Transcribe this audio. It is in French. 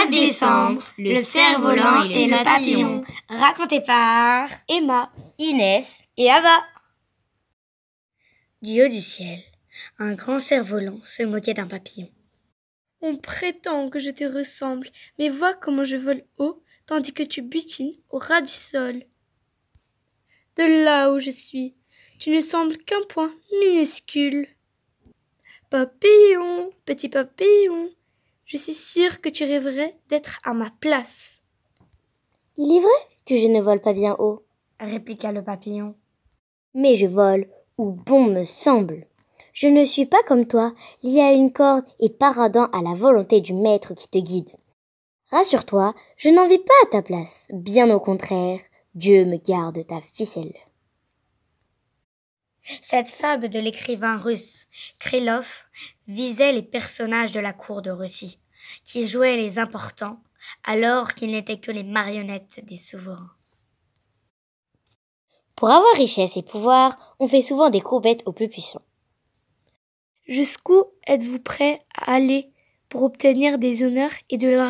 9 décembre, le cerf-volant et le papillon. Raconté par Emma, Inès et Ava. Du haut du ciel, un grand cerf-volant se moquait d'un papillon. « On prétend que je te ressemble, mais vois comment je vole haut, tandis que tu butines au ras du sol. De là où je suis, tu ne sembles qu'un point minuscule. Papillon, petit papillon, je suis sûre que tu rêverais d'être à ma place. » « Il est vrai que je ne vole pas bien haut, » répliqua le papillon. « mais je vole où bon me semble. Je ne suis pas comme toi, lié à une corde et paradant à la volonté du maître qui te guide. Rassure-toi, je n'en vis pas à ta place, bien au contraire, Dieu me garde ta ficelle. » Cette fable de l'écrivain russe Krylov visait les personnages de la cour de Russie, qui jouaient les importants, alors qu'ils n'étaient que les marionnettes des souverains. Pour avoir richesse et pouvoir, on fait souvent des courbettes aux plus puissants. Jusqu'où êtes-vous prêt à aller pour obtenir des honneurs et de l'argent ?